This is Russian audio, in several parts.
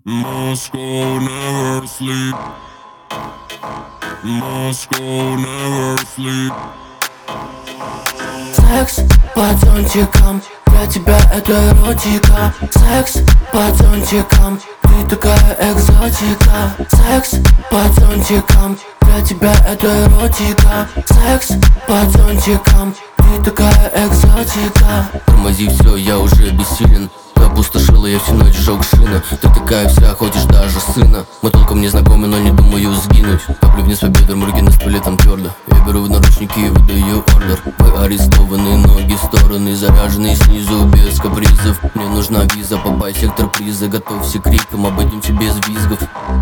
Moscow never sleep. Moscow never sleep. Секс пацанчикам, для тебя это эротика. Секс пацанчикам, ты такая экзотика. Секс пацанчикам, для тебя это эротика. Секс пацанчикам, ты такая экзотика. Тормози все, я уже бессилен. Ты опустошила, я всю ночь сжег шина. Ты такая вся, хочешь даже сына. Мы толком не знакомы, но не думаю сгинуть. Капли вниз по бедрам, руки на столе, там твердо. Я беру в наручники и выдаю ордер. Вы арестованы, ноги в стороны, заряженные снизу без капризов. Мне нужна виза, попасть в сектор приза. Готовься к крикам, обойдемся без визгов.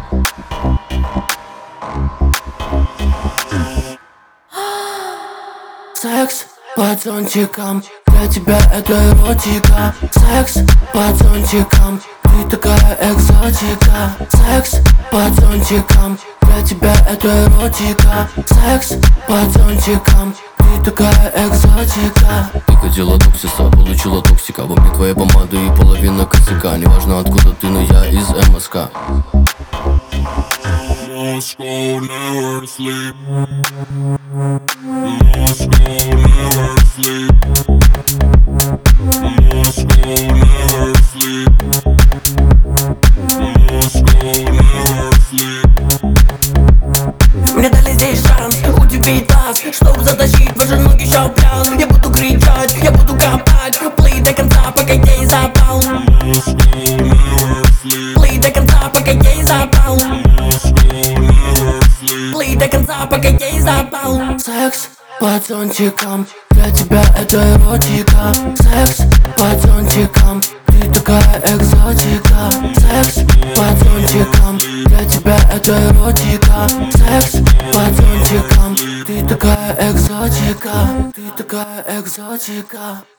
Секс пацанчикам, для тебя это эротика. Секс пацанчикам, ты такая экзотика. Секс пацанчикам, для тебя это эротика. Секс пацанчикам, ты такая экзотика. Ты хотела токсиса, получила токсика. Во мне твоя помада и половина косяка. Неважно откуда ты, но я из МСК. Moscow never sleep. Moscow never sleep. Moscow never sleep. Moscow never sleep. Мне дали здесь шанс удивить вас, чтобы затащить ваши ноги ща в пляс. Я буду кричать, я буду копать, плей до конца, пока я не запал. Moscow never sleep. Плей до конца, пока я не запал. Moscow never sleep. Плей до конца, пока я не запал. Секс пацанчикам, для тебя это эротика. Секс пацанчикам, ты такая экзотика. Секс пацанчикам, для тебя это эротика. Секс пацанчикам, ты такая экзотика. Ты такая экзотика.